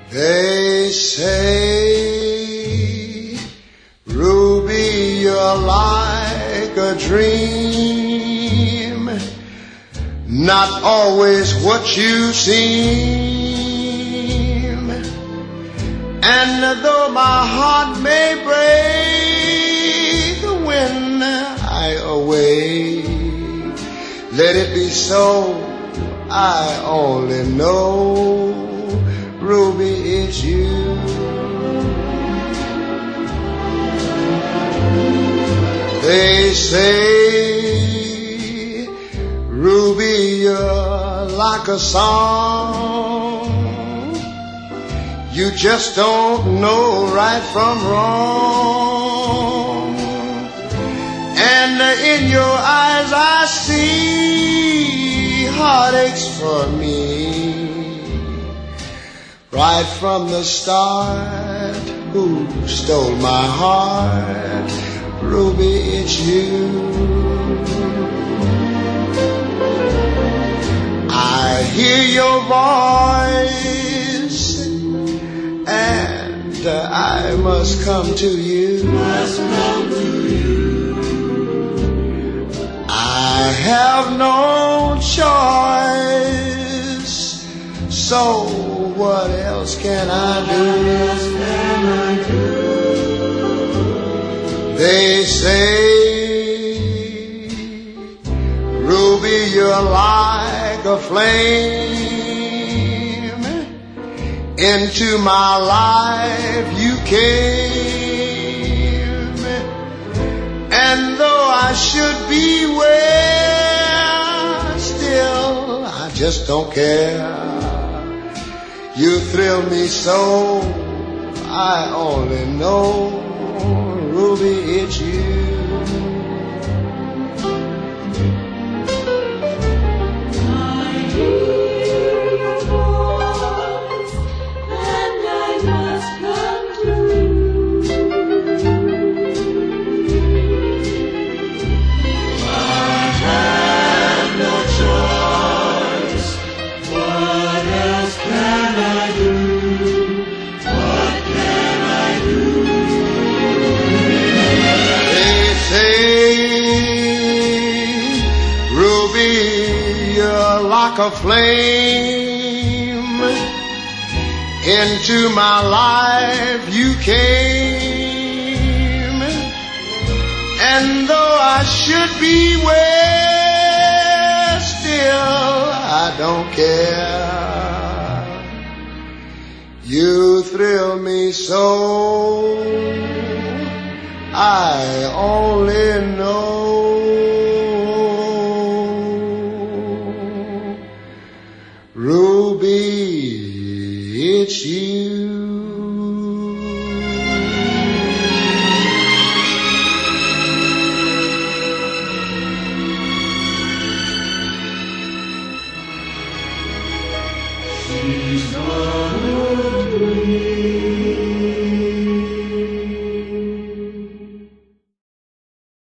They say, Ruby, you're like a dream, not always what you seem. And though my heart may break when I away, let it be so. I only know, Ruby, it's you. They say, Ruby, you're like a song. You just don't know right from wrong. And in your eyes I see heartaches for me. Right from the start, who stole my heart? Ruby, it's you. I hear your voice, and I must come to you. I have no choice, so what else can I do? They say, Ruby, you're like a flame. Into my life you came, and though I should beware, still I just don't care. You thrill me so, I only know, Ruby, it's you. Like a flame, into my life you came, and though I should beware, still I don't care. You thrill me so, I only know, Ruby, it's you.